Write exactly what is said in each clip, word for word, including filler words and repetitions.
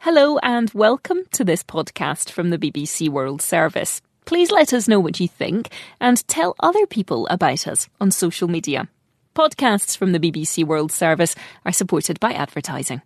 Hello and welcome to this podcast from the B B C World Service. Please let us know what you think and tell other people about us on social media. Podcasts from the B B C World Service are supported by advertising.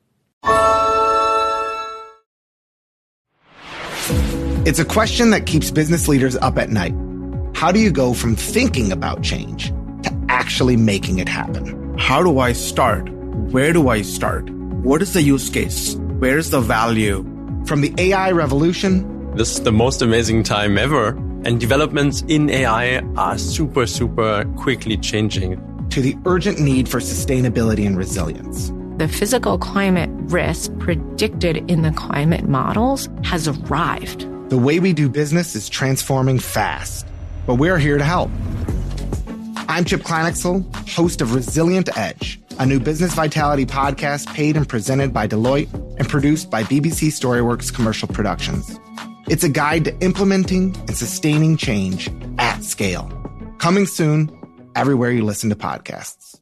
It's a question that keeps business leaders up at night. How do you go from thinking about change to actually making it happen? How do I start? Where do I start? What is the use case? Where is the value? From the A I revolution. This is the most amazing time ever. And developments in A I are super, super quickly changing. To the urgent need for sustainability and resilience. The physical climate risk predicted in the climate models has arrived. The way we do business is transforming fast, but we're here to help. I'm Chip Kleinexel, host of Resilient Edge, a new business vitality podcast paid and presented by Deloitte and produced by B B C StoryWorks Commercial Productions. It's a guide to implementing and sustaining change at scale. Coming soon, everywhere you listen to podcasts.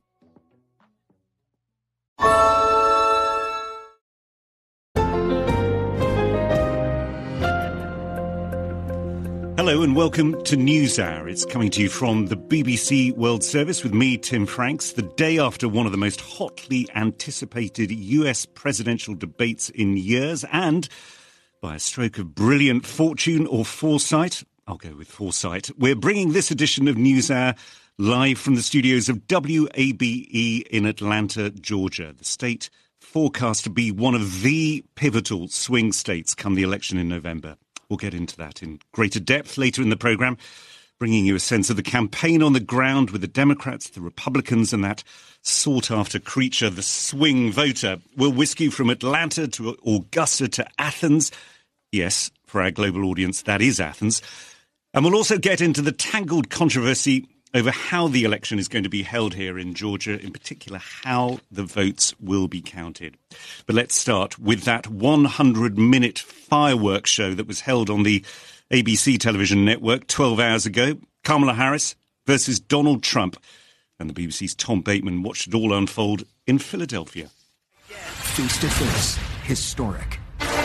Hello and welcome to NewsHour. It's coming to you from the B B C World Service with me, Tim Franks, the day after one of the most hotly anticipated U S presidential debates in years, and by a stroke of brilliant fortune or foresight, I'll go with foresight, we're bringing this edition of NewsHour live from the studios of W A B E in Atlanta, Georgia, the state forecast to be one of the pivotal swing states come the election in November. We'll get into that in greater depth later in the programme, bringing you a sense of the campaign on the ground with the Democrats, the Republicans, and that sought-after creature, the swing voter. We'll whisk you from Atlanta to Augusta to Athens. Yes, for our global audience, that is Athens. And we'll also get into the tangled controversy over how the election is going to be held here in Georgia, in particular how the votes will be counted. But let's start with that one hundred minute fireworks show that was held on the A B C television network twelve hours ago. Kamala Harris versus Donald Trump. And the B B C's Tom Bateman watched it all unfold in Philadelphia. Face to face, historic.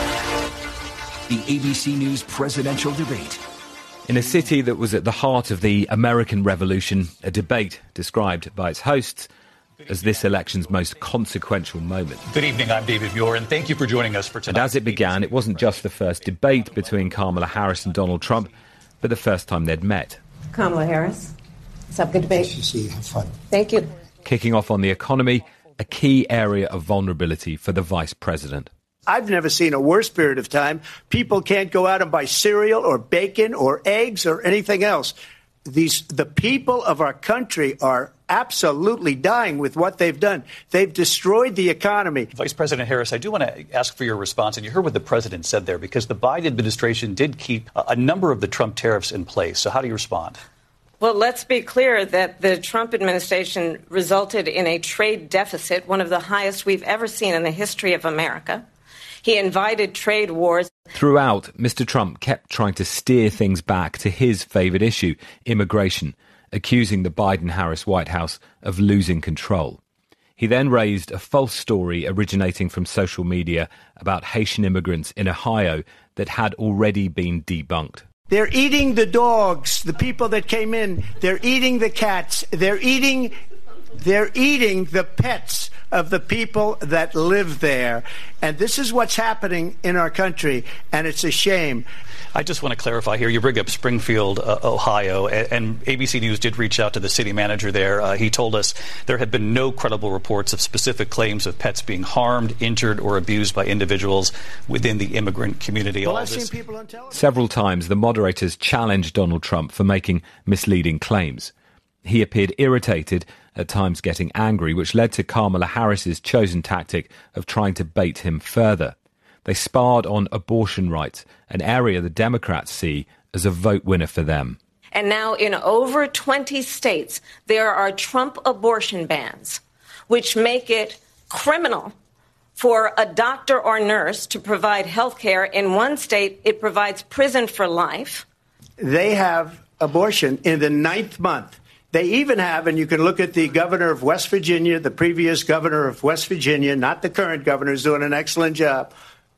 The A B C News presidential debate. In a city that was at the heart of the American Revolution, a debate described by its hosts as this election's most consequential moment. Good evening, I'm David Muir, and thank you for joining us for tonight. And as it began, it wasn't just the first debate between Kamala Harris and Donald Trump, but the first time they'd met. Kamala Harris, let's have a good debate. Nice to see you. Have fun. Thank you. Kicking off on the economy, a key area of vulnerability for the vice president. I've never seen a worse period of time. People can't go out and buy cereal or bacon or eggs or anything else. These the people of our country are absolutely dying with what they've done. They've destroyed the economy. Vice President Harris, I do want to ask for your response. And you heard what the president said there, because the Biden administration did keep a number of the Trump tariffs in place. So how do you respond? Well, let's be clear that the Trump administration resulted in a trade deficit, one of the highest we've ever seen in the history of America. He invited trade wars. Throughout, Mister Trump kept trying to steer things back to his favourite issue, immigration, accusing the Biden-Harris White House of losing control. He then raised a false story originating from social media about Haitian immigrants in Ohio that had already been debunked. They're eating the dogs, the people that came in. They're eating the cats. They're eating, they're eating the pets of the people that live there. And this is what's happening in our country, and it's a shame. I just want to clarify here. You bring up Springfield, uh, Ohio, and, and A B C News did reach out to the city manager there. Uh, he told us there had been no credible reports of specific claims of pets being harmed, injured, or abused by individuals within the immigrant community. Well, All I've this- seen people on television. Several times, the moderators challenged Donald Trump for making misleading claims. He appeared irritated, at times getting angry, which led to Kamala Harris's chosen tactic of trying to bait him further. They sparred on abortion rights, an area the Democrats see as a vote winner for them. And now in over twenty states, there are Trump abortion bans, which make it criminal for a doctor or nurse to provide health care. In one state, it provides prison for life. They have abortion in the ninth month. They even have, and you can look at the governor of West Virginia, the previous governor of West Virginia, not the current governor, who's doing an excellent job,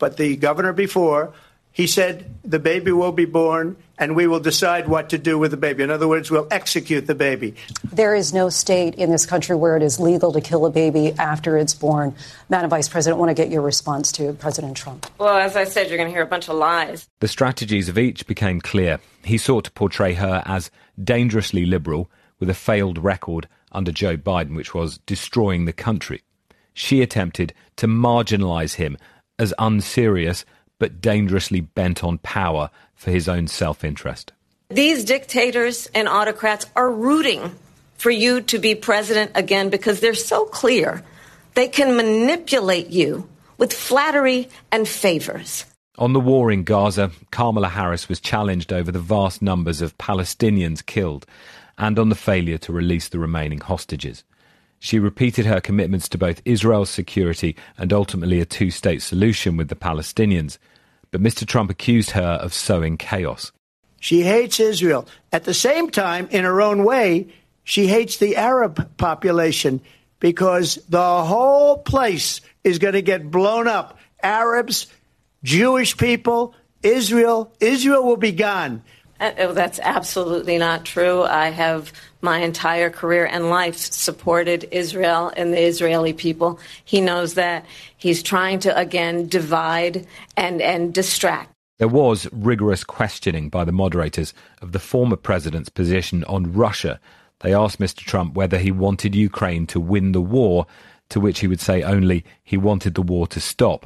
but the governor before, he said the baby will be born and we will decide what to do with the baby. In other words, we'll execute the baby. There is no state in this country where it is legal to kill a baby after it's born. Madam Vice President, I want to get your response to President Trump. Well, as I said, you're going to hear a bunch of lies. The strategies of each became clear. He sought to portray her as dangerously liberal with a failed record under Joe Biden, which was destroying the country. She attempted to marginalise him as unserious but dangerously bent on power for his own self-interest. These dictators and autocrats are rooting for you to be president again because they're so clear they can manipulate you with flattery and favors. On the war in Gaza, Kamala Harris was challenged over the vast numbers of Palestinians killed and on the failure to release the remaining hostages. She repeated her commitments to both Israel's security and ultimately a two-state solution with the Palestinians. But Mister Trump accused her of sowing chaos. She hates Israel. At the same time, in her own way, she hates the Arab population because the whole place is going to get blown up. Arabs, Jewish people, Israel. Israel will be gone. Uh, that's absolutely not true. I have my entire career and life supported Israel and the Israeli people. He knows that. He's trying to, again, divide and, and distract. There was rigorous questioning by the moderators of the former president's position on Russia. They asked Mister Trump whether he wanted Ukraine to win the war, to which he would say only he wanted the war to stop.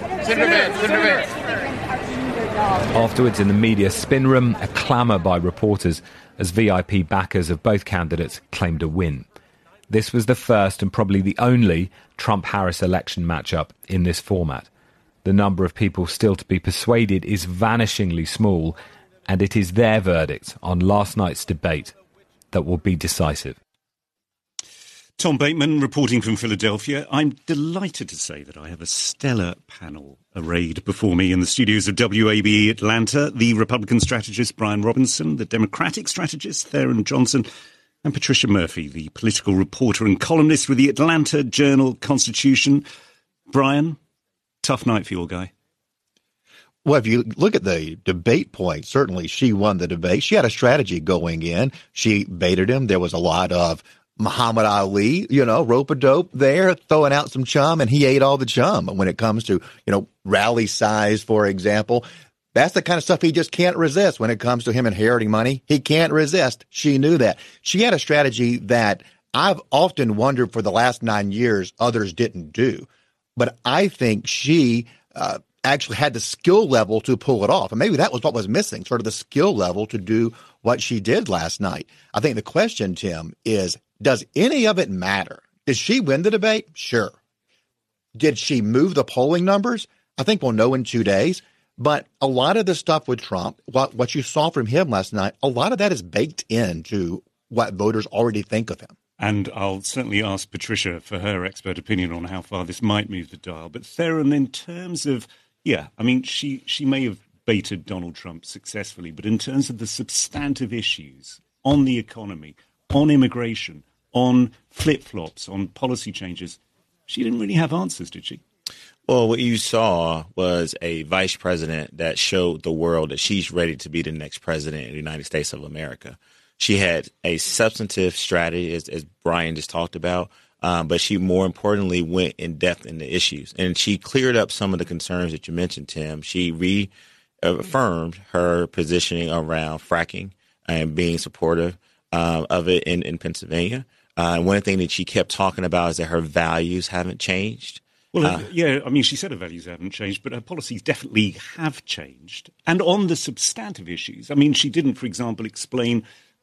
Afterwards, in the media spin room, a clamour by reporters as V I P backers of both candidates claimed a win. This was the first and probably the only Trump-Harris election matchup in this format. The number of people still to be persuaded is vanishingly small, and it is their verdict on last night's debate that will be decisive. Tom Bateman reporting from Philadelphia. I'm delighted to say that I have a stellar panel arrayed before me in the studios of W A B E Atlanta. The Republican strategist Brian Robinson, the Democratic strategist Theron Johnson, and Patricia Murphy, the political reporter and columnist with the Atlanta Journal-Constitution. Brian, tough night for your guy. Well, if you look at the debate point, certainly she won the debate. She had a strategy going in. She baited him. There was a lot of Muhammad Ali, you know, rope-a-dope there, throwing out some chum, and he ate all the chum. When it comes to, you know, rally size, for example, that's the kind of stuff he just can't resist when it comes to him inheriting money. He can't resist. She knew that. She had a strategy that I've often wondered for the last nine years others didn't do. But I think she uh, actually had the skill level to pull it off. And maybe that was what was missing, sort of the skill level to do what she did last night. I think the question, Tim, is, does any of it matter? Did she win the debate? Sure. Did she move the polling numbers? I think we'll know in two days. But a lot of the stuff with Trump, what, what you saw from him last night, a lot of that is baked into what voters already think of him. And I'll certainly ask Patricia for her expert opinion on how far this might move the dial. But Theron, in terms of, yeah, I mean, she, she may have baited Donald Trump successfully, but in terms of the substantive issues on the economy, on immigration, on flip-flops, on policy changes, she didn't really have answers, did she? Well, what you saw was a vice president that showed the world that she's ready to be the next president of the United States of America. She had a substantive strategy, as, as Brian just talked about, um, but she more importantly went in depth in the issues. And she cleared up some of the concerns that you mentioned, Tim. She reaffirmed her positioning around fracking and being supportive uh, of it in, in Pennsylvania. Uh, and one thing that she kept talking about is that her values haven't changed. Well, uh, yeah, I mean, she said her values haven't changed, but her policies definitely have changed. And on the substantive issues, I mean, she didn't, for example, explain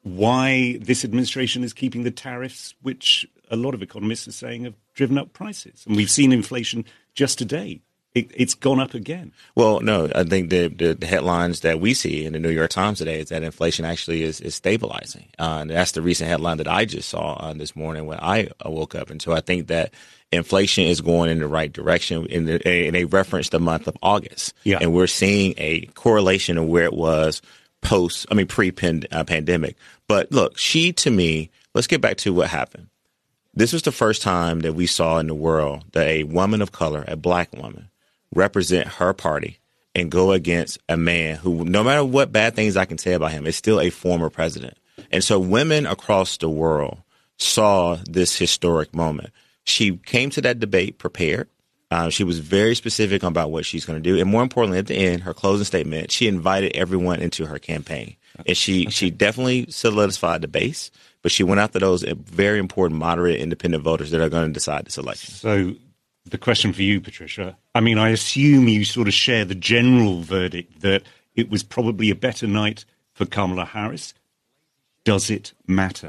why this administration is keeping the tariffs, which a lot of economists are saying have driven up prices. And we've seen inflation just today. It, it's gone up again. Well, no, I think the, the, the headlines that we see in the New York Times today is that inflation actually is, is stabilizing. Uh, and that's the recent headline that I just saw uh, this morning when I woke up. And so I think that inflation is going in the right direction. In the, and they referenced the month of August. Yeah. And we're seeing a correlation of where it was post, I mean, pre-pandemic. But look, she, to me, let's get back to what happened. This was the first time that we saw in the world that a woman of color, a black woman, represent her party and go against a man who, no matter what bad things I can say about him, is still a former president. And so women across the world saw this historic moment. She came to that debate prepared. Uh, she was very specific about what she's going to do. And more importantly, at the end, her closing statement, she invited everyone into her campaign. And she, okay. she definitely solidified the base, but she went after those very important, moderate, independent voters that are going to decide this election. So the question for you, Patricia, I mean, I assume you sort of share the general verdict that it was probably a better night for Kamala Harris. Does it matter?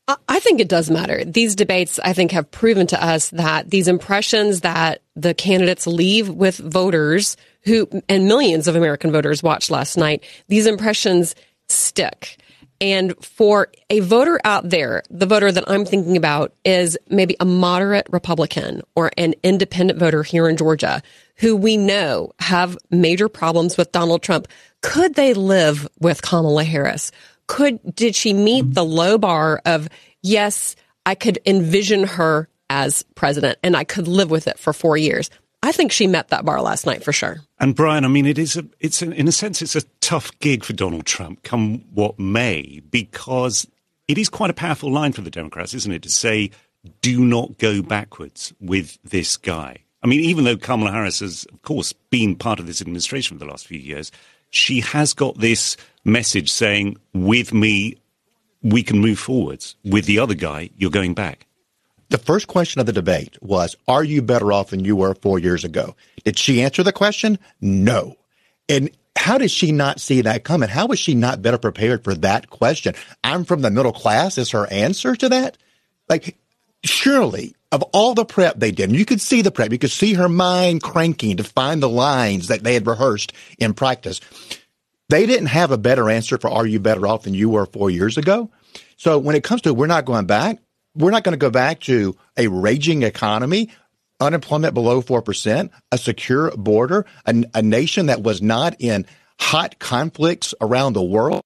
I think it does matter. These debates, I think, have proven to us that these impressions that the candidates leave with voters who, and millions of American voters watched last night, these impressions stick. And for a voter out there, the voter that I'm thinking about is maybe a moderate Republican or an independent voter here in Georgia who we know have major problems with Donald Trump. Could they live with Kamala Harris? Could, did she meet the low bar of, yes, I could envision her as president and I could live with it for four years? I think she met that bar last night for sure. And Brian, I mean, it is a, it's a, in a sense, it's a tough gig for Donald Trump, come what may, because it is quite a powerful line for the Democrats, isn't it, to say, do not go backwards with this guy. I mean, even though Kamala Harris has, of course, been part of this administration for the last few years, she has got this message saying, with me, we can move forwards. With the other guy, you're going back. The first question of the debate was, are you better off than you were four years ago? Did she answer the question? No. And how did she not see that coming? How was she not better prepared for that question? I'm from the middle class is her answer to that? Like, surely, of all the prep they did, and you could see the prep, you could see her mind cranking to find the lines that they had rehearsed in practice. They didn't have a better answer for are you better off than you were four years ago? So when it comes to we're not going back, we're not going to go back to a raging economy, unemployment below four percent, a secure border, a, a nation that was not in hot conflicts around the world.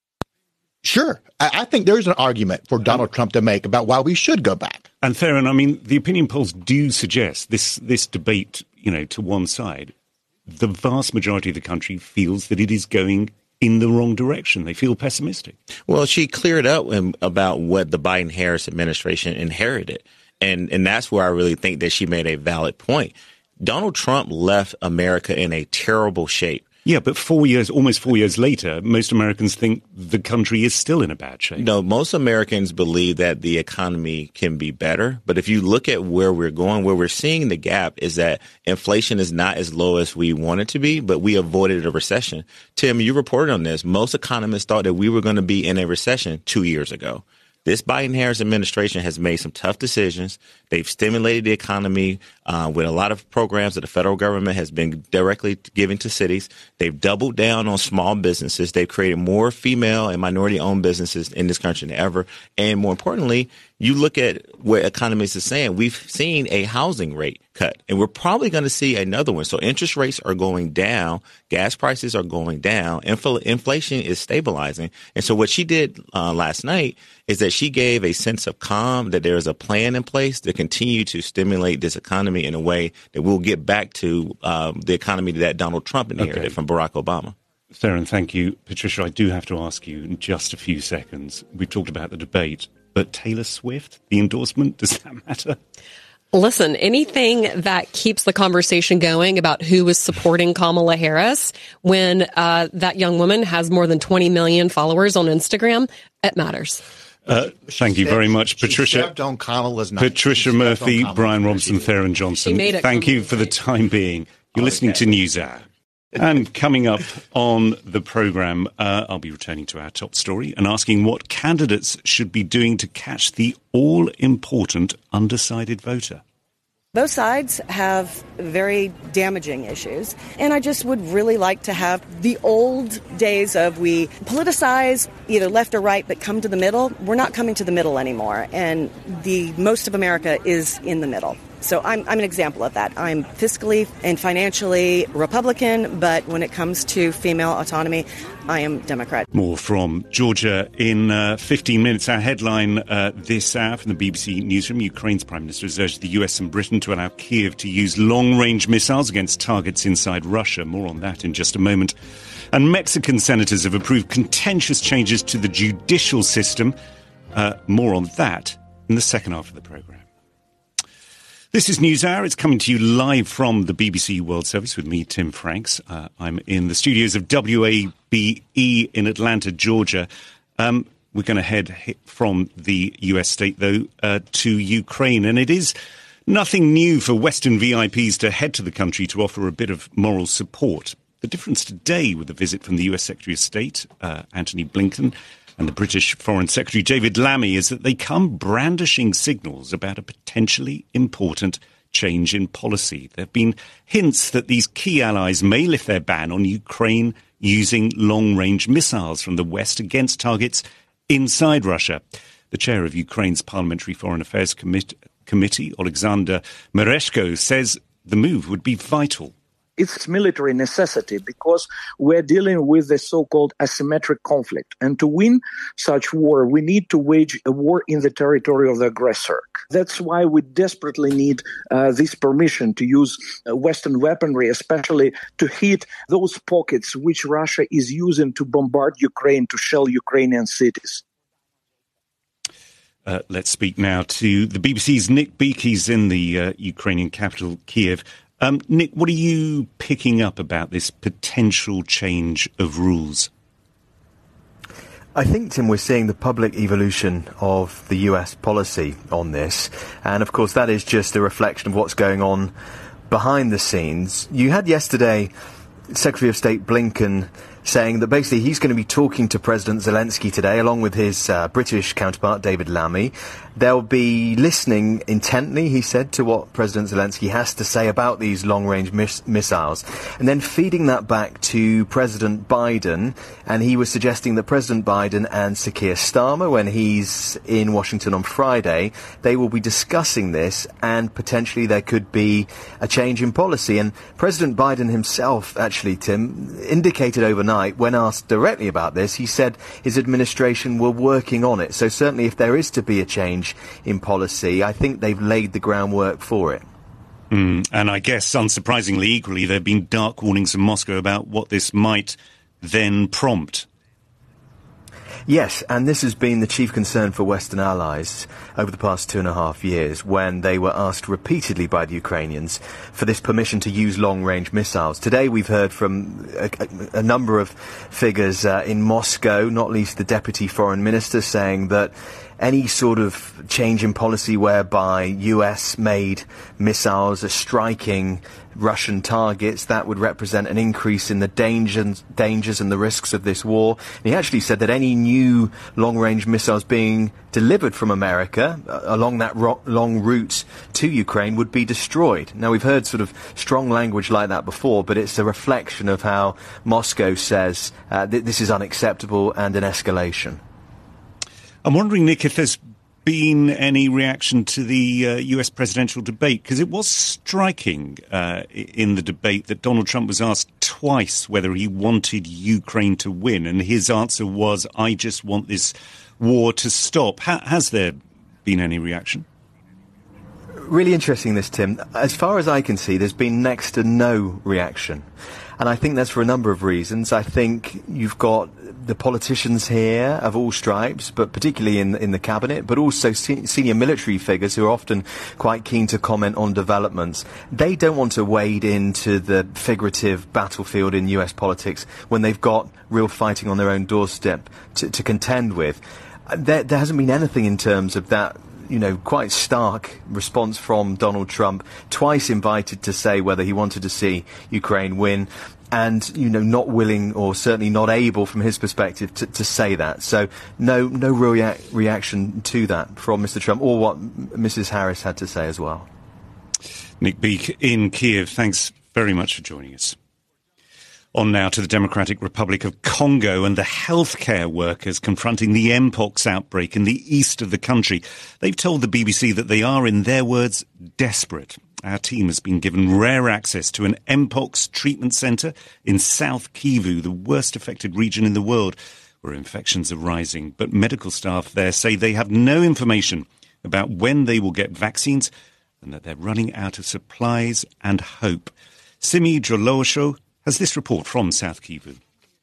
Sure, I, I think there's an argument for Donald Trump to make about why we should go back. And Theron, I mean, the opinion polls do suggest this, this debate, you know, to one side. The vast majority of the country feels that it is going in the wrong direction. They feel pessimistic. Well, she cleared up about what the Biden-Harris administration inherited. And, and that's where I really think that she made a valid point. Donald Trump left America in a terrible shape. Yeah, but four years, almost four years later, most Americans think the country is still in a bad shape. No, most Americans believe that the economy can be better. But if you look at where we're going, where we're seeing the gap is that inflation is not as low as we want it to be, but we avoided a recession. Tim, you reported on this. Most economists thought that we were going to be in a recession two years ago. This Biden-Harris administration has made some tough decisions. They've stimulated the economy uh, with a lot of programs that the federal government has been directly giving to cities. They've doubled down on small businesses. They've created more female and minority-owned businesses in this country than ever. And more importantly, you look at what economists are saying, we've seen a housing rate cut, and we're probably going to see another one. So interest rates are going down. Gas prices are going down. Infl- inflation is stabilizing. And so what she did uh, last night is that she gave a sense of calm, that there is a plan in place to continue to stimulate this economy in a way that we'll get back to um, the economy that Donald Trump inherited okay. from Barack Obama. Theron, thank you. Patricia, I do have to ask you in just a few seconds. We've talked about the debate, but Taylor Swift, the endorsement, does that matter? Listen, anything that keeps the conversation going about who is supporting Kamala Harris when uh, that young woman has more than twenty million followers on Instagram, it matters. Uh, thank you very much, Patricia. On Kamala's Patricia Murphy, Brian Robson, Theron Johnson. Thank you for the time being. You're listening to NewsHour. And coming up on the programme, uh, I'll be returning to our top story and asking what candidates should be doing to catch the all-important undecided voter. Both sides have very damaging issues, and I just would really like to have the old days of we politicize either left or right but come to the middle. We're not coming to the middle anymore, and the most of America is in the middle. So I'm, I'm an example of that. I'm fiscally and financially Republican, but when it comes to female autonomy, I am Democrat. More from Georgia in uh, fifteen minutes. Our headline uh, this hour from the B B C Newsroom: Ukraine's Prime Minister has urged the U S and Britain to allow Kyiv to use long-range missiles against targets inside Russia. More on that in just a moment. And Mexican senators have approved contentious changes to the judicial system. Uh, more on that in the second half of the programme. This is NewsHour. It's coming to you live from the B B C World Service with me, Tim Franks. Uh, I'm in the studios of W A B E in Atlanta, Georgia. Um, we're going to head from the U S state, though, uh, to Ukraine. And it is nothing new for Western V I Ps to head to the country to offer a bit of moral support. The difference today with the visit from the U S Secretary of State, uh, Antony Blinken, and the British Foreign Secretary David Lammy is that they come brandishing signals about a potentially important change in policy. There have been hints that these key allies may lift their ban on Ukraine using long-range missiles from the West against targets inside Russia. The chair of Ukraine's Parliamentary Foreign Affairs Commit- Committee, Alexander Mereshko, says the move would be vital. It's military necessity because we're dealing with the so-called asymmetric conflict. And to win such war, we need to wage a war in the territory of the aggressor. That's why we desperately need uh, this permission to use uh, Western weaponry, especially to hit those pockets which Russia is using to bombard Ukraine, to shell Ukrainian cities. Uh, let's speak now to the B B C's Nick Beake. He's in the uh, Ukrainian capital, Kyiv. Um, Nick, what are you picking up about this potential change of rules? I think, Tim, we're seeing the public evolution of the U S policy on this. And, of course, that is just a reflection of what's going on behind the scenes. You had yesterday Secretary of State Blinken saying that basically he's going to be talking to President Zelensky today, along with his uh, British counterpart, David Lammy. They'll be listening intently, he said, to what President Zelensky has to say about these long-range mis- missiles, and then feeding that back to President Biden. And he was suggesting that President Biden and Sir Keir Starmer, when he's in Washington on Friday, they will be discussing this, and potentially there could be a change in policy. And President Biden himself, actually, Tim, indicated overnight, when asked directly about this, he said his administration were working on it. So certainly if there is to be a change in policy, I think they've laid the groundwork for it. Mm, and I guess, unsurprisingly, equally, there have been dark warnings from Moscow about what this might then prompt. Yes, and this has been the chief concern for Western allies over the past two and a half years, when they were asked repeatedly by the Ukrainians for this permission to use long-range missiles. Today we've heard from a, a, a number of figures uh, in Moscow, not least the Deputy Foreign Minister, saying that any sort of change in policy whereby U S-made missiles are striking Russian targets, that would represent an increase in the dangers, dangers and the risks of this war. And he actually said that any new long-range missiles being delivered from America uh, along that ro- long route to Ukraine would be destroyed. Now, we've heard sort of strong language like that before, but it's a reflection of how Moscow says uh, th- this is unacceptable and an escalation. I'm wondering, Nick, if there's been any reaction to the uh, U S presidential debate, because it was striking uh, in the debate that Donald Trump was asked twice whether he wanted Ukraine to win, and his answer was, I just want this war to stop. Ha- has there been any reaction? Really interesting, this, Tim. As far as I can see, there's been next to no reaction. And I think that's for a number of reasons. I think you've got the politicians here of all stripes, but particularly in in the cabinet, but also se- senior military figures who are often quite keen to comment on developments. They don't want to wade into the figurative battlefield in U S politics when they've got real fighting on their own doorstep to, to contend with. There, there hasn't been anything in terms of that, you know, quite stark response from Donald Trump, twice invited to say whether he wanted to see Ukraine win, and, you know, not willing, or certainly not able from his perspective, to, to say that. So no no real rea- reaction to that from Mister Trump, or what Missus Harris had to say as well. Nick Beake in Kyiv, thanks very much for joining us. On now to the Democratic Republic of Congo and the healthcare workers confronting the Mpox outbreak in the east of the country. They've told the B B C that they are, in their words, desperate. Our team has been given rare access to an Mpox treatment centre in South Kivu, the worst affected region in the world, where infections are rising. But medical staff there say they have no information about when they will get vaccines and that they're running out of supplies and hope. Simi Jolosho has this report from South Kivu.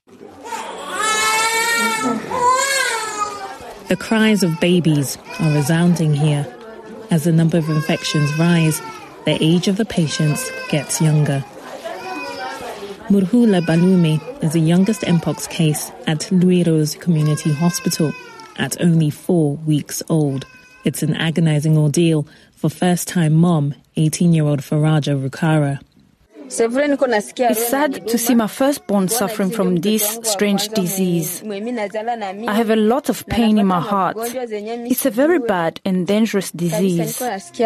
The cries of babies are resounding here. As the number of infections rise, the age of the patients gets younger. Murhula Balume is the youngest Mpox case at Luiro's Community Hospital at only four weeks old. It's an agonizing ordeal for first-time mom, eighteen-year-old Faraja Rukara. It's sad to see my firstborn suffering from this strange disease. I have a lot of pain in my heart. It's a very bad and dangerous disease.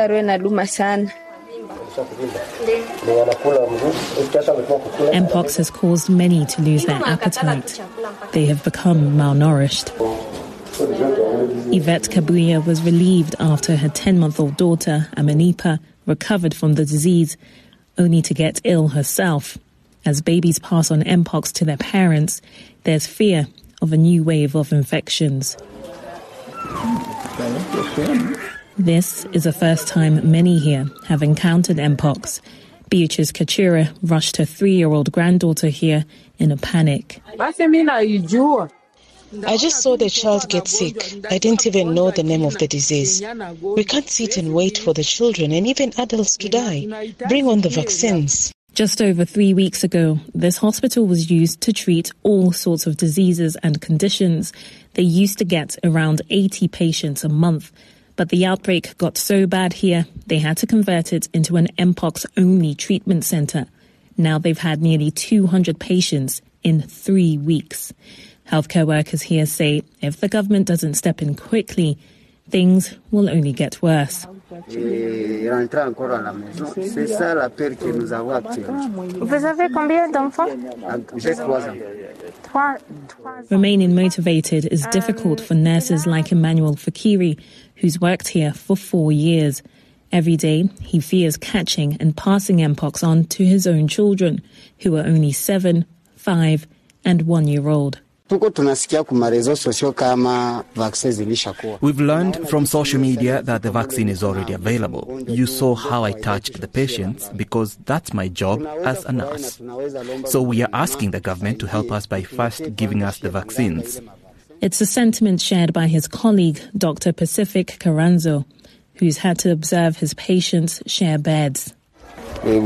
Mpox has caused many to lose their appetite. They have become malnourished. Yvette Kabuya was relieved after her ten-month-old daughter, Amanipa, recovered from the disease, only to get ill herself. As babies pass on Mpox to their parents, there's fear of a new wave of infections. This is the first time many here have encountered Mpox. Beatrice Kachura rushed her three-year-old granddaughter here in a panic. I just saw the child get sick. I didn't even know the name of the disease. We can't sit and wait for the children and even adults to die. Bring on the vaccines. Just over three weeks ago, this hospital was used to treat all sorts of diseases and conditions. They used to get around eighty patients a month. But the outbreak got so bad here, they had to convert it into an Mpox-only treatment centre. Now they've had nearly two hundred patients in three weeks. Healthcare workers here say if the government doesn't step in quickly, things will only get worse. Remaining motivated is difficult for nurses like Emmanuel Fakiri, who's worked here for four years. Every day, he fears catching and passing Mpox on to his own children, who are only seven, five, and one year old. We've learned from social media that the vaccine is already available. You saw how I touched the patients because that's my job as a nurse. So we are asking the government to help us by first giving us the vaccines. It's a sentiment shared by his colleague, Doctor Pacific Carranzo, who's had to observe his patients share beds. You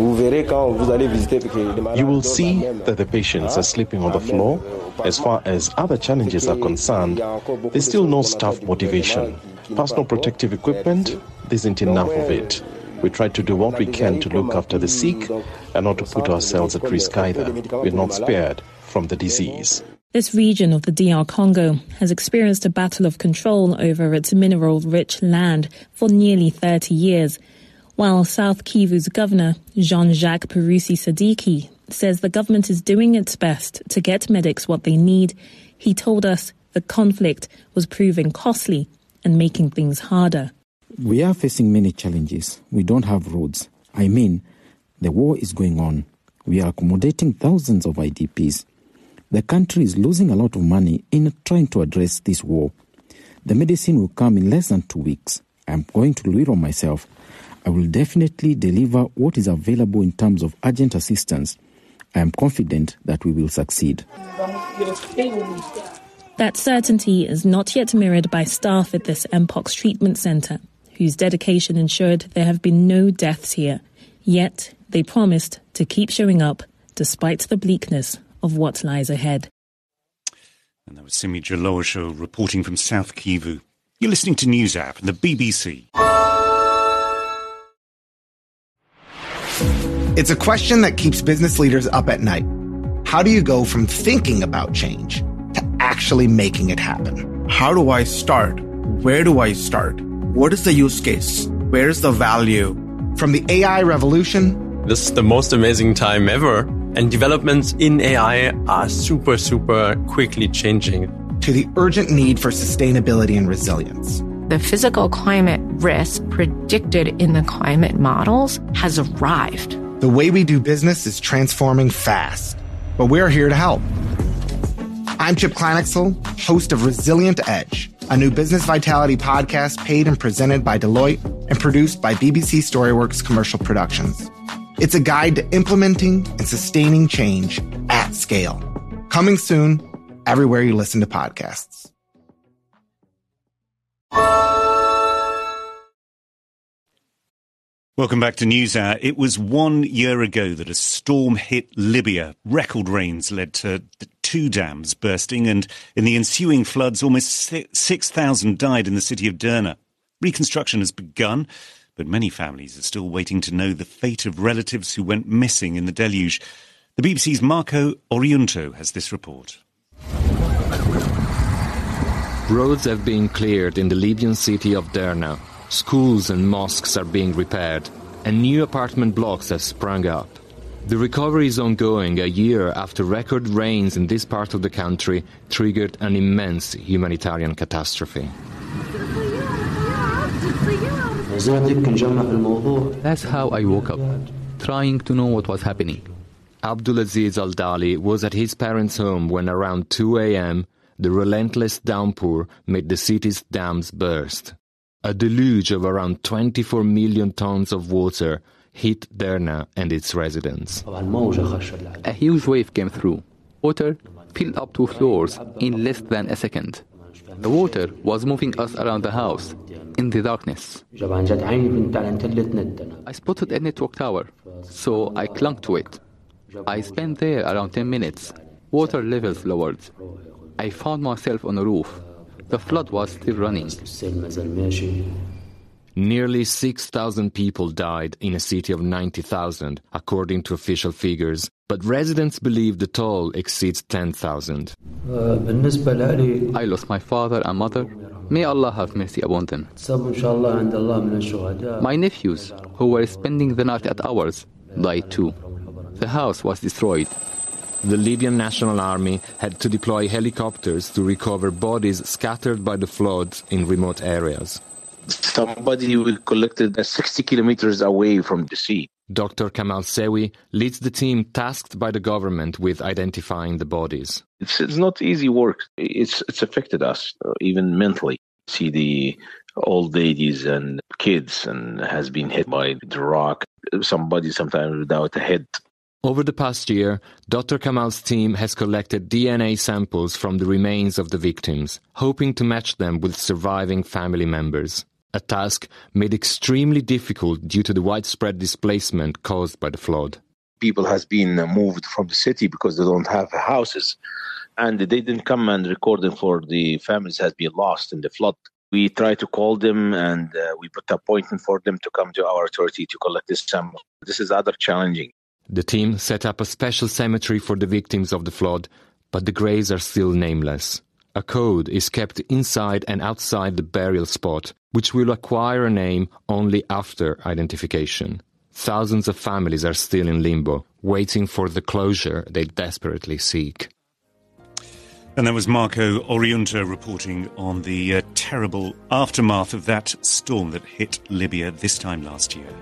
will see that the patients are sleeping on the floor. As far as other challenges are concerned, there's still no staff motivation. Personal protective equipment, there isn't enough of it. We try to do what we can to look after the sick and not to put ourselves at risk either. We're not spared from the disease. This region of the D R Congo has experienced a battle of control over its mineral-rich land for nearly thirty years. While South Kivu's governor, Jean-Jacques Perusi Sadiki, says the government is doing its best to get medics what they need, he told us the conflict was proving costly and making things harder. We are facing many challenges. We don't have roads. I mean, the war is going on. We are accommodating thousands of I D Ps. The country is losing a lot of money in trying to address this war. The medicine will come in less than two weeks. I'm going to Luiro myself. I will definitely deliver what is available in terms of urgent assistance. I am confident that we will succeed. That certainty is not yet mirrored by staff at this Mpox treatment centre, whose dedication ensured there have been no deaths here. Yet they promised to keep showing up despite the bleakness of what lies ahead. And that was Simi Jolosho reporting from South Kivu. You're listening to News App and the B B C. It's a question that keeps business leaders up at night. How do you go from thinking about change to actually making it happen? How do I start? Where do I start? What is the use case? Where is the value? From the A I revolution... This is the most amazing time ever, And developments in A I are super, super quickly changing. To the urgent need for sustainability and resilience. The physical climate risk predicted in the climate models has arrived. The way we do business is transforming fast, but we're here to help. I'm Chip Kleinexel, host of Resilient Edge, a new business vitality podcast paid and presented by Deloitte and produced by B B C StoryWorks Commercial Productions. It's a guide to implementing and sustaining change at scale. Coming soon, everywhere you listen to podcasts. Welcome back to NewsHour. It was one year ago that a storm hit Libya. Record rains led to two dams bursting, and in the ensuing floods, almost six thousand died in the city of Derna. Reconstruction has begun, but many families are still waiting to know the fate of relatives who went missing in the deluge. The B B C's Marco Oriunto has this report. Roads have been cleared in the Libyan city of Derna. Schools and mosques are being repaired, and new apartment blocks have sprung up. The recovery is ongoing a year after record rains in this part of the country triggered an immense humanitarian catastrophe. That's how I woke up, trying to know what was happening. Abdulaziz Al-Dali was at his parents' home when around two a.m. the relentless downpour made the city's dams burst. A deluge of around twenty-four million tons of water hit Derna and its residents. A huge wave came through. Water filled up two floors in less than a second. The water was moving us around the house in the darkness. I spotted a network tower, so I clung to it. I spent there around ten minutes. Water levels lowered. I found myself on a roof. The flood was still running. Nearly six thousand people died in a city of ninety thousand, according to official figures, but residents believe the toll exceeds ten thousand. I lost my father and mother. May Allah have mercy upon them. My nephews, who were spending the night at ours, died too. The house was destroyed. The Libyan National Army had to deploy helicopters to recover bodies scattered by the floods in remote areas. Somebody we collected sixty kilometers away from the sea. Doctor Kamal Sewi leads the team tasked by the government with identifying the bodies. It's, it's not easy work. It's, it's affected us, uh, even mentally. See the old ladies and kids and has been hit by the rock. Somebody sometimes without a head. Over the past year, Doctor Kamal's team has collected D N A samples from the remains of the victims, hoping to match them with surviving family members. A task made extremely difficult due to the widespread displacement caused by the flood. People has been moved from the city because they don't have houses, and they didn't come and record them for the families has been lost in the flood. We try to call them and uh, we put an appointment for them to come to our authority to collect this sample. This is other challenging. The team set up a special cemetery for the victims of the flood, but the graves are still nameless. A code is kept inside and outside the burial spot, which will acquire a name only after identification. Thousands of families are still in limbo, waiting for the closure they desperately seek. And that was Marco Oriunto reporting on the uh, terrible aftermath of that storm that hit Libya this time last year.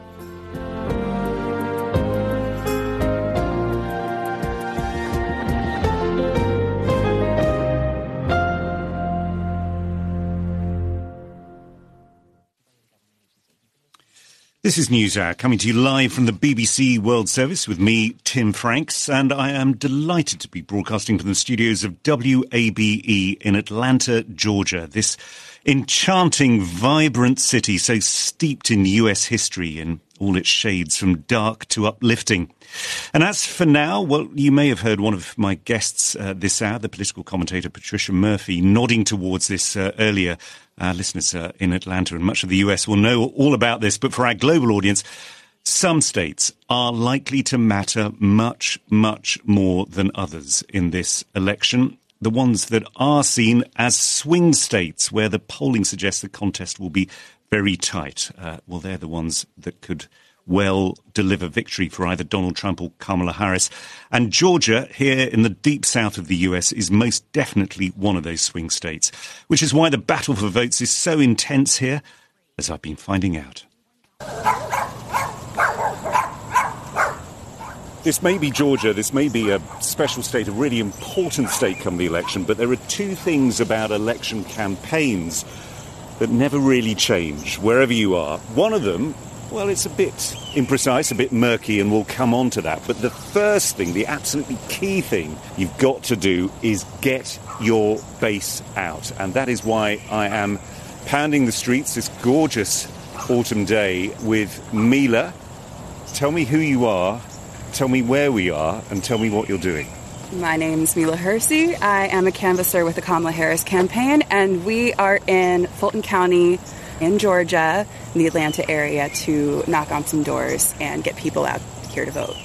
This is NewsHour, coming to you live from the B B C World Service with me, Tim Franks, and I am delighted to be broadcasting from the studios of W A B E in Atlanta, Georgia. This enchanting, vibrant city so steeped in U S history in all its shades from dark to uplifting. And as for now, well, you may have heard one of my guests uh, this hour, the political commentator Patricia Murphy, nodding towards this uh, earlier. Our listeners uh, in Atlanta and much of the U S will know all about this, but for our global audience, some states are likely to matter much, much more than others in this election. The ones that are seen as swing states, where the polling suggests the contest will be very tight. Uh, well, they're the ones that could well-deliver victory for either Donald Trump or Kamala Harris. And Georgia, here in the deep south of the U S, is most definitely one of those swing states, which is why the battle for votes is so intense here, as I've been finding out. This may be Georgia, this may be a special state, a really important state come the election, but there are two things about election campaigns that never really change, wherever you are. One of them, well, it's a bit imprecise, a bit murky, and we'll come on to that. But the first thing, the absolutely key thing you've got to do is get your base out. And that is why I am pounding the streets this gorgeous autumn day with Mila. Tell me who you are. Tell me where we are and tell me what you're doing. My name's Mila Hersey. I am a canvasser with the Kamala Harris campaign, and we are in Fulton County in Georgia, in the Atlanta area, to knock on some doors and get people out here to vote.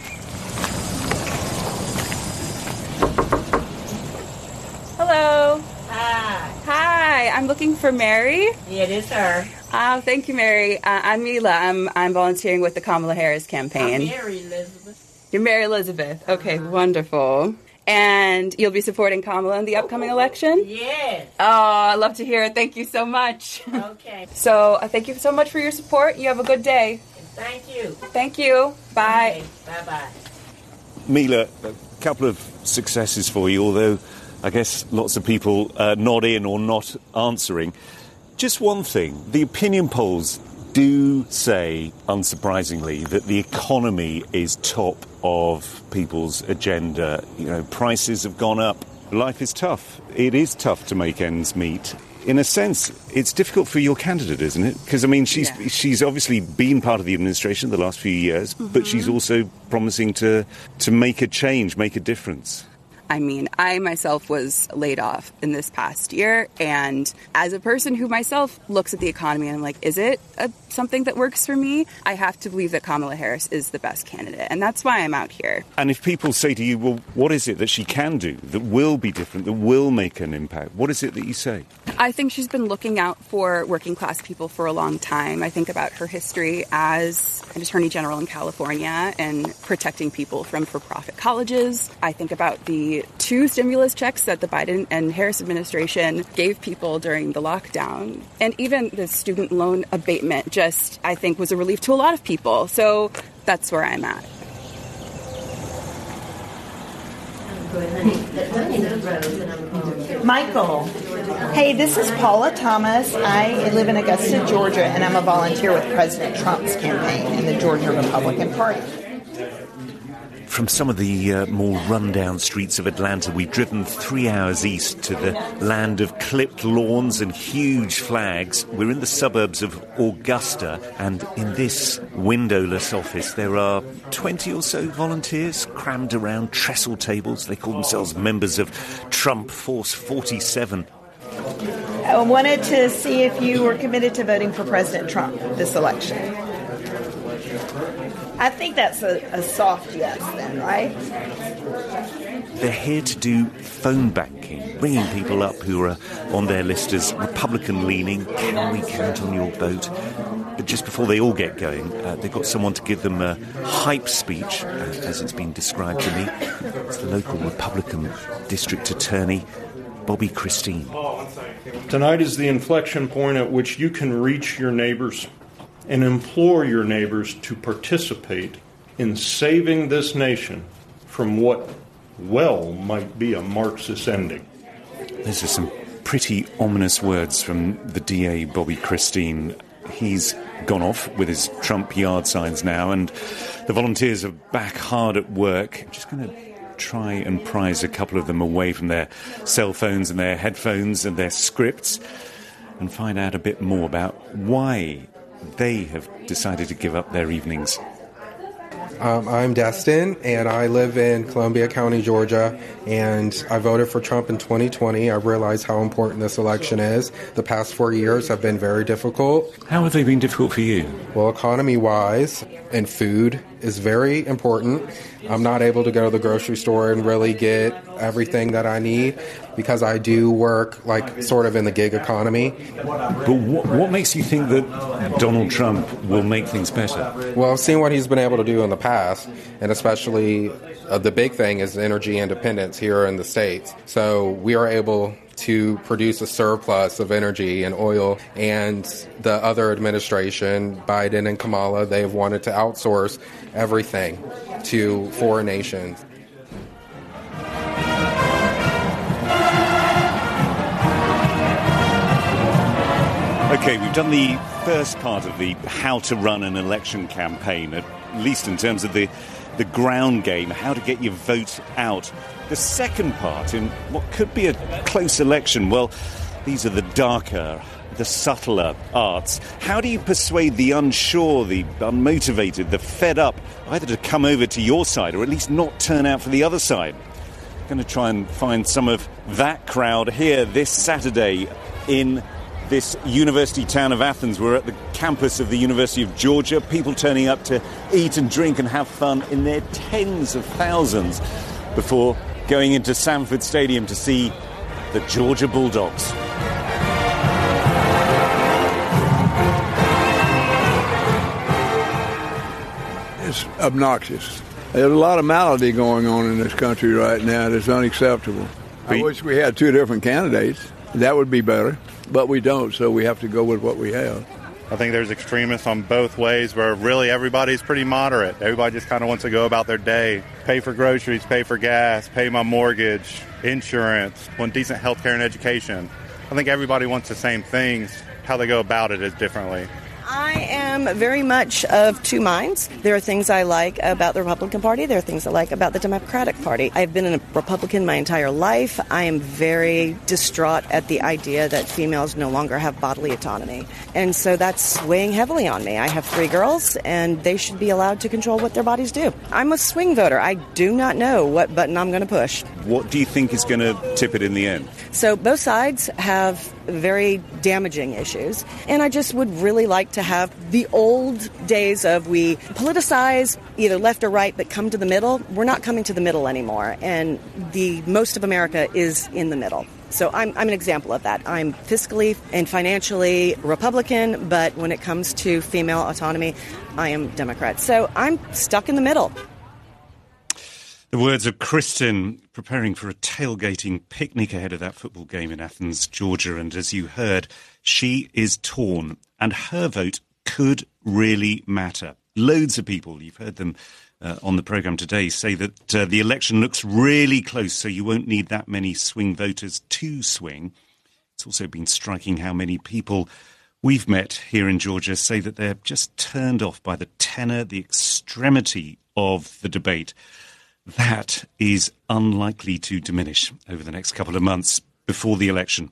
Hello. Hi. Hi. I'm looking for Mary. Yeah, it is her. Oh, thank you, Mary. Uh, I'm Mila. I'm I'm volunteering with the Kamala Harris campaign. I'm Mary Elizabeth. You're Mary Elizabeth. Okay, uh-huh. Wonderful. And you'll be supporting Kamala in the upcoming election? Yes. Oh, I love to hear it. Thank you so much. Okay. So uh, thank you so much for your support. You have a good day. Thank you. Thank you. Bye. Okay. Bye-bye. Mila, a couple of successes for you, although I guess lots of people uh, nod in or not answering. Just one thing, the opinion polls do say, unsurprisingly, that the economy is top of people's agenda. You know, prices have gone up. Life is tough. It is tough to make ends meet. In a sense, it's difficult for your candidate, isn't it? Because, I mean, she's yeah. she's obviously been part of the administration the last few years, mm-hmm. but she's also promising to to make a change, make a difference. I mean, I myself was laid off in this past year, and as a person who myself looks at the economy and I'm like, is it a, something that works for me? I have to believe that Kamala Harris is the best candidate, and that's why I'm out here. And if people say to you, well, what is it that she can do that will be different, that will make an impact? What is it that you say? I think she's been looking out for working class people for a long time. I think about her history as an attorney general in California and protecting people from for-profit colleges. I think about the two stimulus checks that the Biden and Harris administration gave people during the lockdown. And even the student loan abatement just, I think, was a relief to a lot of people. So that's where I'm at. Michael. Hey, this is Paula Thomas. I live in Augusta, Georgia, and I'm a volunteer with President Trump's campaign in the Georgia Republican Party. From some of the uh, more run-down streets of Atlanta, we've driven three hours east to the land of clipped lawns and huge flags. We're in the suburbs of Augusta, and in this windowless office there are twenty or so volunteers crammed around trestle tables. They call themselves members of Trump Force forty-seven. I wanted to see if you were committed to voting for President Trump this election. I think that's a, a soft yes then, right? They're here to do phone banking, ringing people up who are on their list as Republican-leaning. Can we count on your vote? But just before they all get going, uh, they've got someone to give them a hype speech, uh, as it's been described to me. It's the local Republican district attorney, Bobby Christine. Tonight is the inflection point at which you can reach your neighbors and implore your neighbors to participate in saving this nation from what, well, might be a Marxist ending. Those are some pretty ominous words from the D A, Bobby Christine. He's gone off with his Trump yard signs now, and the volunteers are back hard at work. I'm just going to try and prise a couple of them away from their cell phones and their headphones and their scripts and find out a bit more about why they have decided to give up their evenings. Um, I'm Destin, and I live in Columbia County, Georgia, and I voted for Trump in twenty twenty. I realize how important this election is. The past four years have been very difficult. How have they been difficult for you? Well, economy-wise, and food is very important. I'm not able to go to the grocery store and really get everything that I need because I do work like sort of in the gig economy. But what, what makes you think that Donald Trump will make things better? Well, seeing what he's been able to do in the past, and especially uh, the big thing is energy independence here in the States. So we are able to produce a surplus of energy and oil, and the other administration, Biden and Kamala, they've wanted to outsource everything to foreign nations. Okay, we've done the first part of the how to run an election campaign, at least in terms of the, the ground game, how to get your vote out. The second part, in what could be a close election, well, these are the darker, the subtler arts. How do you persuade the unsure, the unmotivated, the fed up, either to come over to your side or at least not turn out for the other side? I'm going to try and find some of that crowd here this Saturday in this university town of Athens. We're at the campus of the University of Georgia. People turning up to eat and drink and have fun in their tens of thousands before going into Sanford Stadium to see the Georgia Bulldogs. It's obnoxious. There's a lot of malady going on in this country right now that's unacceptable. I wish we had two different candidates. That would be better, but we don't, so we have to go with what we have. I think there's extremists on both ways where really everybody's pretty moderate. Everybody just kind of wants to go about their day, pay for groceries, pay for gas, pay my mortgage, insurance, want decent health care and education. I think everybody wants the same things. How they go about it is differently. I am very much of two minds. There are things I like about the Republican Party. There are things I like about the Democratic Party. I've been a Republican my entire life. I am very distraught at the idea that females no longer have bodily autonomy. And so that's weighing heavily on me. I have three girls, and they should be allowed to control what their bodies do. I'm a swing voter. I do not know what button I'm going to push. What do you think is going to tip it in the end? So both sides have very damaging issues, and I just would really like to have the old days of we politicize either left or right but come to the middle. We're not coming to the middle anymore, and the most of America is in the middle. So I'm, I'm an example of that. I'm fiscally and financially Republican, but when it comes to female autonomy, I am Democrat. So I'm stuck in the middle. The words of Kristen preparing for a tailgating picnic ahead of that football game in Athens, Georgia. And as you heard, she is torn, and her vote could really matter. Loads of people, you've heard them uh, on the programme today, say that uh, the election looks really close, so you won't need that many swing voters to swing. It's also been striking how many people we've met here in Georgia say that they're just turned off by the tenor, the extremity of the debate. That is unlikely to diminish over the next couple of months before the election.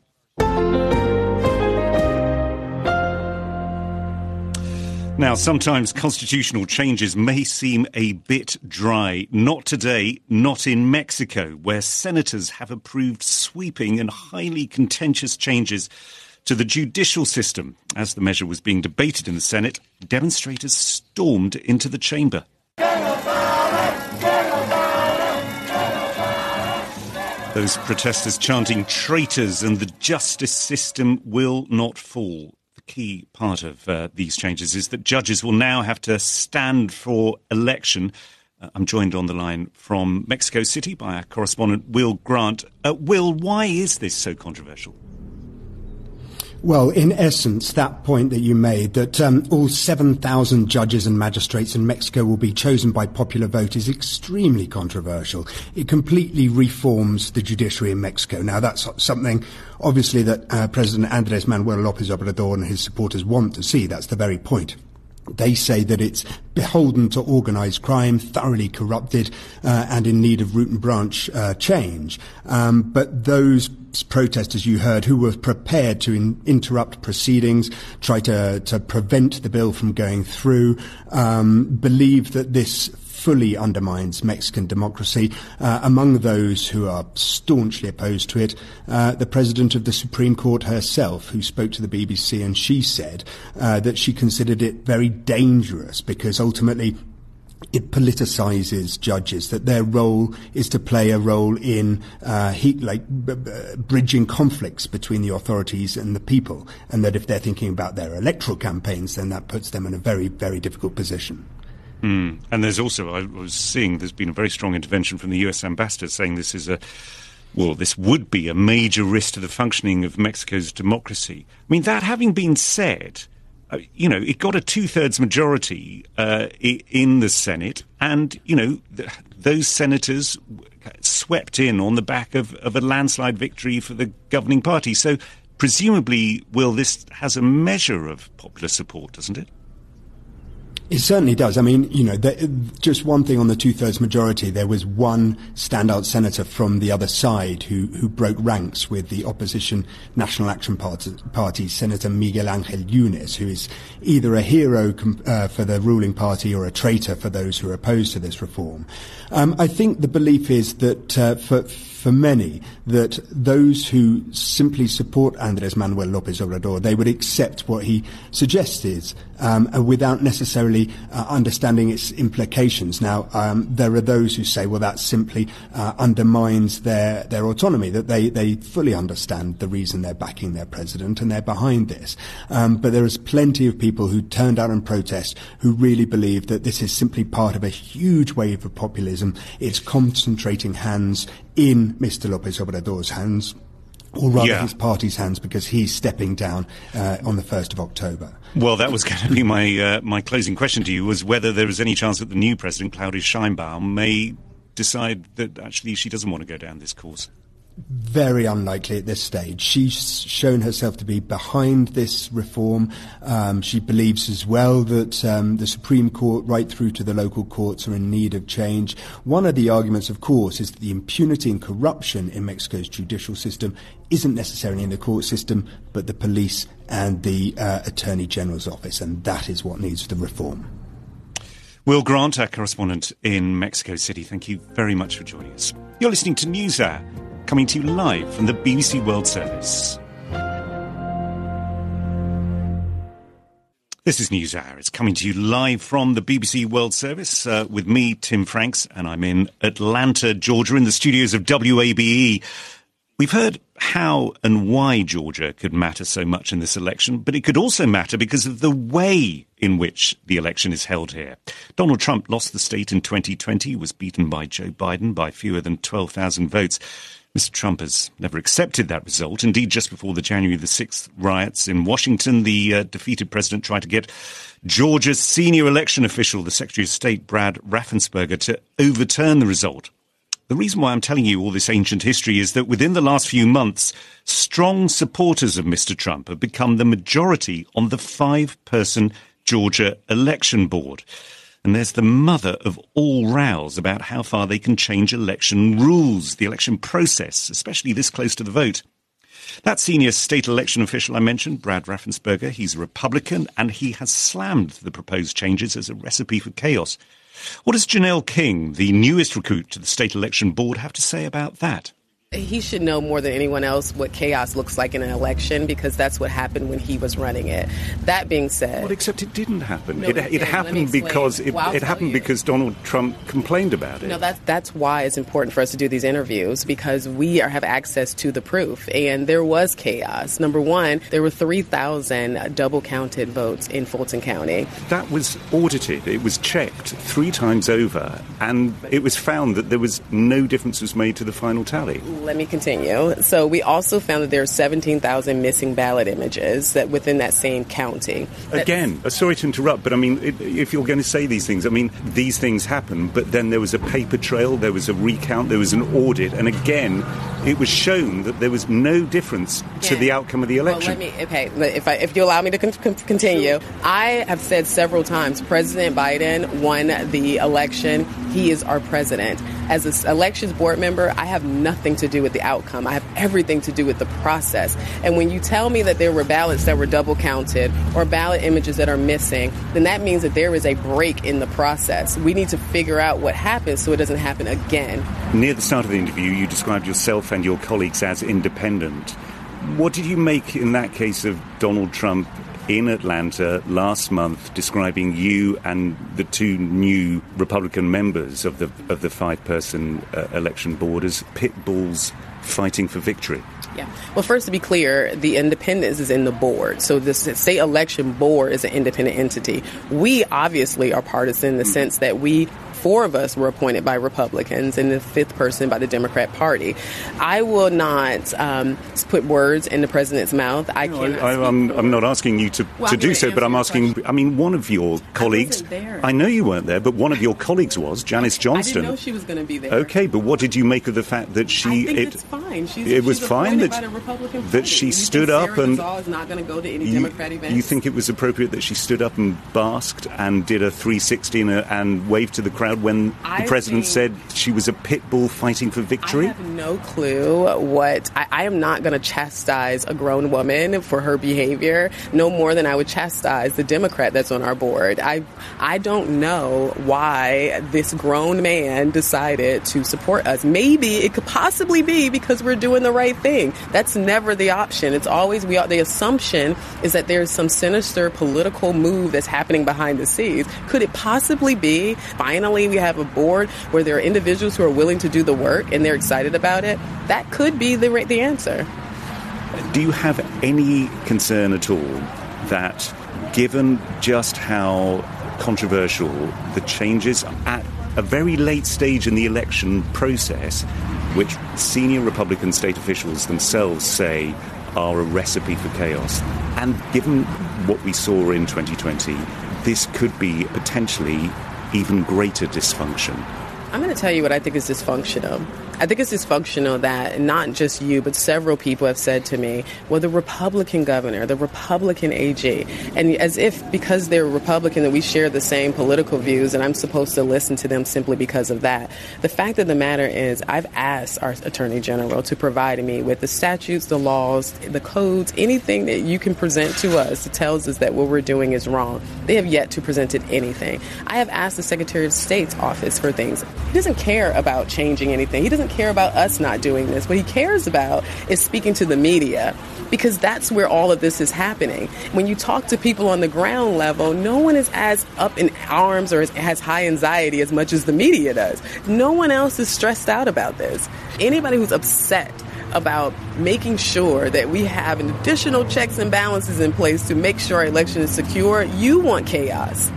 Now, sometimes constitutional changes may seem a bit dry. Not today, not in Mexico, where senators have approved sweeping and highly contentious changes to the judicial system. As the measure was being debated in the Senate, demonstrators stormed into the chamber. Those protesters chanting traitors and the justice system will not fall. The key part of uh, these changes is that judges will now have to stand for election. Uh, I'm joined on the line from Mexico City by our correspondent Will Grant. Uh, Will, why is this so controversial? Well, in essence, that point that you made, that um, all seven thousand judges and magistrates in Mexico will be chosen by popular vote, is extremely controversial. It completely reforms the judiciary in Mexico. Now, that's something, obviously, that uh, President Andrés Manuel López Obrador and his supporters want to see. That's the very point. They say that it's beholden to organised crime, thoroughly corrupted, uh, and in need of root and branch uh, change. Um, but those protesters you heard, who were prepared to in, interrupt proceedings, try to, to prevent the bill from going through, um, believe that this fully undermines Mexican democracy. Uh, among those who are staunchly opposed to it, uh, the President of the Supreme Court herself, who spoke to the B B C, and she said uh, that she considered it very dangerous because ultimately it politicizes judges, that their role is to play a role in uh, heat, like b- b- bridging conflicts between the authorities and the people, and that if they're thinking about their electoral campaigns, then that puts them in a very, very difficult position. Mm. And there's also, I was seeing, there's been a very strong intervention from the U S ambassador saying this is a, well, this would be a major risk to the functioning of Mexico's democracy. I mean, that having been said, Uh, you know, it got a two-thirds majority uh, I- in the Senate, and, you know, th- those senators swept in on the back of, of a landslide victory for the governing party. So, presumably, Will, this has a measure of popular support, doesn't it? It certainly does. I mean, you know, the, just one thing on the two-thirds majority, there was one standout senator from the other side who, who broke ranks with the opposition National Action Party, Party Senator Miguel Angel Yunes, who is either a hero com- uh, for the ruling party or a traitor for those who are opposed to this reform. Um, I think the belief is that uh, for for many, that those who simply support Andrés Manuel López Obrador, they would accept what he suggested um, without necessarily uh, understanding its implications. Now, um, there are those who say, well, that simply uh, undermines their, their autonomy, that they, they fully understand the reason they're backing their president and they're behind this. Um, but there is plenty of people who turned out in protest who really believe that this is simply part of a huge wave of populism. It's concentrating hands in Mister López Obrador's hands, or rather yeah. his party's hands, because he's stepping down uh, on the first of October. Well, that was going to be my uh, my closing question to you, was whether there is any chance that the new president, Claudia Sheinbaum, may decide that actually she doesn't want to go down this course. Very unlikely at this stage. She's shown herself to be behind this reform. Um, she believes as well that um, the Supreme Court, right through to the local courts, are in need of change. One of the arguments, of course, is that the impunity and corruption in Mexico's judicial system isn't necessarily in the court system, but the police and the uh, Attorney General's office, and that is what needs the reform. Will Grant, our correspondent in Mexico City, thank you very much for joining us. You're listening to NewsHour, coming to you live from the B B C World Service. This is NewsHour. It's coming to you live from the B B C World Service uh, with me, Tim Franks, and I'm in Atlanta, Georgia, in the studios of W A B E. We've heard how and why Georgia could matter so much in this election, but it could also matter because of the way in which the election is held here. Donald Trump lost the state in twenty twenty, was beaten by Joe Biden by fewer than twelve thousand votes. Mister Trump has never accepted that result. Indeed, just before the January the sixth riots in Washington, the uh, defeated president tried to get Georgia's senior election official, the Secretary of State, Brad Raffensperger, to overturn the result. The reason why I'm telling you all this ancient history is that within the last few months, strong supporters of Mister Trump have become the majority on the five-person Georgia election board. And there's the mother of all rows about how far they can change election rules, the election process, especially this close to the vote. That senior state election official I mentioned, Brad Raffensperger, he's a Republican, and he has slammed the proposed changes as a recipe for chaos. What does Janelle King, the newest recruit to the state election board, have to say about that? He should know more than anyone else what chaos looks like in an election, because that's what happened when he was running it. That being said... Well, except it didn't happen. No, it, it, it happened because it, well, it happened you. because Donald Trump complained about it. No, that's, that's why it's important for us to do these interviews, because we are, have access to the proof. And there was chaos. Number one, there were three thousand double-counted votes in Fulton County. That was audited. It was checked three times over, and it was found that there was no difference was made to the final tally. Let me continue. So we also found that there are seventeen thousand missing ballot images that within that same county. Again, uh, sorry to interrupt, but I mean, it, if you're going to say these things, I mean, these things happen, but then there was a paper trail, there was a recount, there was an audit, and again, it was shown that there was no difference again, to the outcome of the election. Well, let me, okay, if, I, if you allow me to con- con- continue, I have said several times, President Biden won the election. He is our president. As an elections board member, I have nothing to do with the outcome. I have everything to do with the process. And when you tell me that there were ballots that were double counted or ballot images that are missing, then that means that there is a break in the process. We need to figure out what happened so it doesn't happen again. Near the start of the interview, you described yourself and your colleagues as independent. What did you make in that case of Donald Trump in Atlanta last month describing you and the two new Republican members of the of the five-person uh, election board as pit bulls fighting for victory. Yeah. Well, first, to be clear, the independence is in the board. So the state election board is an independent entity. We obviously are partisan in the sense that we Four of us were appointed by Republicans and the fifth person by the Democrat Party. I will not um, put words in the president's mouth. I no, cannot. I, I, I'm, I'm not asking you to, well, to do so, but I'm asking, question. I mean, one of your colleagues, I, I know you weren't there, but one of your colleagues was, Janice Johnston. I didn't know she was going to be there. Okay, but what did you make of the fact that she... I think it, it's fine. She's, it was she's fine that, by the Republican Party. that she you stood think up Sarah and... Gazal is not going to go to any you, Democrat events? You think it was appropriate that she stood up and basked and did a three sixty and, a, and waved to the crowd when I the president think, said she was a pit bull fighting for victory? I have no clue what... I, I am not going to chastise a grown woman for her behavior no more than I would chastise the Democrat that's on our board. I, I don't know why this grown man decided to support us. Maybe it could possibly be because we're doing the right thing. That's never the option. It's always... we are, the assumption is that there's some sinister political move that's happening behind the scenes. Could it possibly be, finally, we have a board where there are individuals who are willing to do the work and they're excited about it? That could be the the answer. Do you have any concern at all that, given just how controversial the changes at a very late stage in the election process, which senior Republican state officials themselves say are a recipe for chaos, and given what we saw in twenty twenty, this could be potentially even greater dysfunction? I'm going to tell you what I think is dysfunctional. I think it's dysfunctional that not just you, but several people have said to me, well, the Republican governor, the Republican A G, and as if because they're Republican that we share the same political views and I'm supposed to listen to them simply because of that. The fact of the matter is I've asked our Attorney General to provide me with the statutes, the laws, the codes, anything that you can present to us that tells us that what we're doing is wrong. They have yet to present anything. I have asked the Secretary of State's office for things. He doesn't care about changing anything. He doesn't care about us not doing this. What he cares about is speaking to the media, because that's where all of this is happening. When you talk to people on the ground level, no one is as up in arms or has high anxiety as much as the media does. No one else is stressed out about this. Anybody who's upset about making sure that we have an additional checks and balances in place to make sure our election is secure, you want chaos.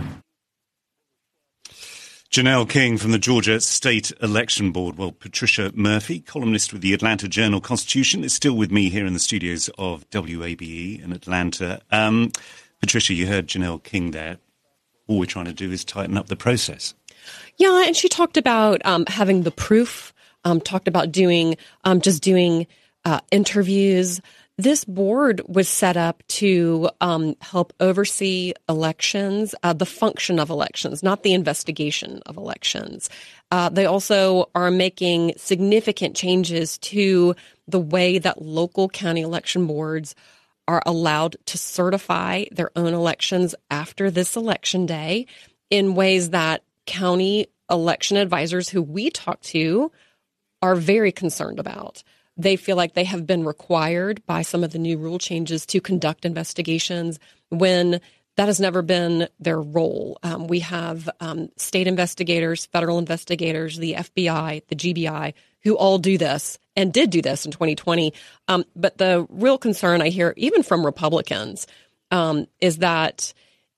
Janelle King from the Georgia State Election Board. Well, Patricia Murphy, columnist with the Atlanta Journal-Constitution, is still with me here in the studios of W A B E in Atlanta. Um, Patricia, you heard Janelle King there. All we're trying to do is tighten up the process. Yeah, and she talked about um, having the proof, um, talked about doing um, just doing uh, interviews. This board was set up to um, help oversee elections, uh, the function of elections, not the investigation of elections. Uh, they also are making significant changes to the way that local county election boards are allowed to certify their own elections after this election day in ways that county election advisors who we talk to are very concerned about. They feel like they have been required by some of the new rule changes to conduct investigations when that has never been their role. Um, we have um, state investigators, federal investigators, the F B I, the G B I, who all do this and did do this in twenty twenty. Um, but the real concern I hear, even from Republicans, um, is that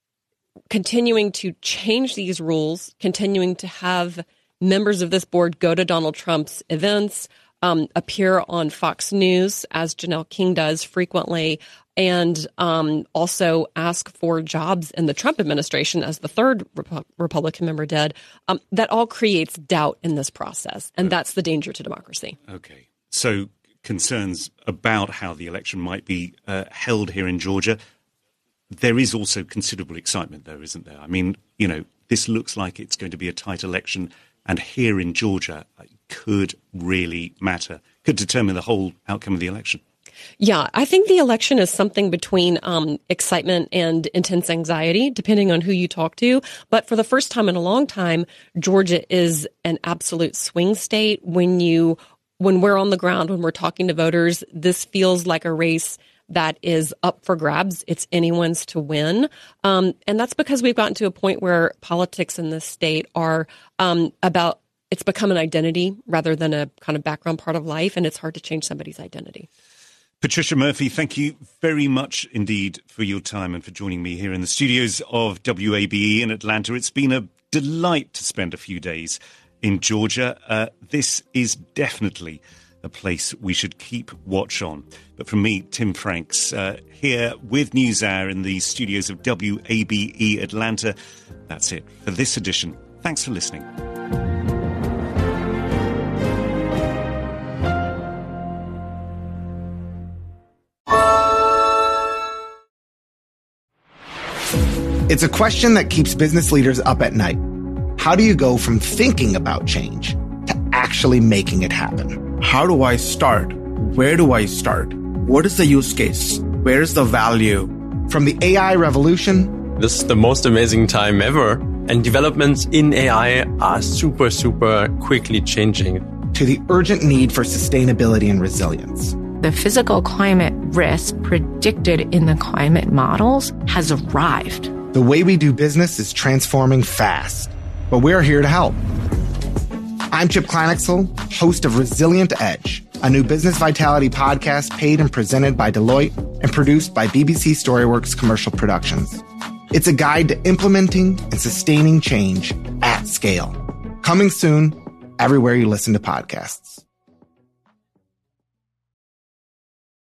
continuing to change these rules, continuing to have members of this board go to Donald Trump's events, Um, appear on Fox News, as Janelle King does frequently, and um, also ask for jobs in the Trump administration, as the third Rep- Republican member did. Um, that all creates doubt in this process, and that's the danger to democracy. Okay. So concerns about how the election might be uh, held here in Georgia. There is also considerable excitement, though, isn't there? I mean, you know, this looks like it's going to be a tight election, and here in Georgia could really matter, could determine the whole outcome of the election. Yeah, I think the election is something between um, excitement and intense anxiety, depending on who you talk to. But for the first time in a long time, Georgia is an absolute swing state. When you, when we're on the ground, when we're talking to voters, this feels like a race that is up for grabs. It's anyone's to win. Um, and that's because we've gotten to a point where politics in this state are um, about, it's become an identity rather than a kind of background part of life, and it's hard to change somebody's identity. Patricia Murphy, thank you very much indeed for your time and for joining me here in the studios of W A B E in Atlanta. It's been a delight to spend a few days in Georgia. Uh, this is definitely a place we should keep watch on. But from me, Tim Franks, uh, here with NewsHour in the studios of W A B E Atlanta, that's it for this edition. Thanks for listening. It's a question that keeps business leaders up at night. How do you go from thinking about change to actually making it happen? How do I start? Where do I start? What is the use case? Where is the value? From the A I revolution, this is the most amazing time ever, and developments in A I are super, super quickly changing, to the urgent need for sustainability and resilience. The physical climate risk predicted in the climate models has arrived. The way we do business is transforming fast, but we're here to help. I'm Chip Kleinexel, host of Resilient Edge, a new business vitality podcast paid and presented by Deloitte and produced by B B C StoryWorks Commercial Productions. It's a guide to implementing and sustaining change at scale. Coming soon, everywhere you listen to podcasts.